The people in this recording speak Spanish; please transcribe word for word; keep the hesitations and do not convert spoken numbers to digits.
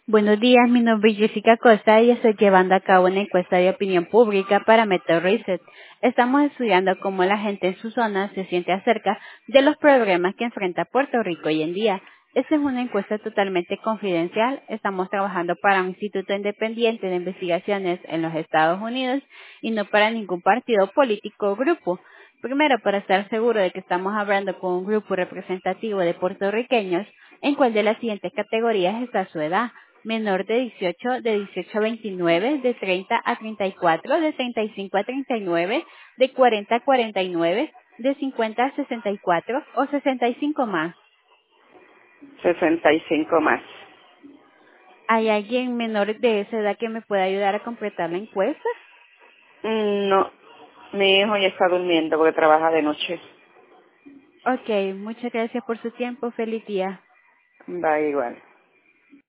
Buenos días, mi nombre es Jessica Costa y estoy llevando a cabo una encuesta de opinión pública para Meta Research. Estamos estudiando cómo la gente en su zona se siente acerca de los problemas que enfrenta Puerto Rico hoy en día. Esta es una encuesta totalmente confidencial. Estamos trabajando para un instituto independiente de investigaciones en los Estados Unidos y no para ningún partido político o grupo. Primero, para estar seguro de que estamos hablando con un grupo representativo de puertorriqueños, ¿en cuál de las siguientes categorías está su edad? Menor de dieciocho, de dieciocho a veintinueve, de treinta a treinta y cuatro, de treinta y cinco a treinta y nueve, de cuarenta a cuarenta y nueve, de cincuenta a sesenta y cuatro o sesenta y cinco más. sesenta y cinco más. ¿Hay alguien menor de esa edad que me pueda ayudar a completar la encuesta? Mm, No, mi hijo ya está durmiendo porque trabaja de noche. Ok, muchas gracias por su tiempo. Feliz día. Va igual.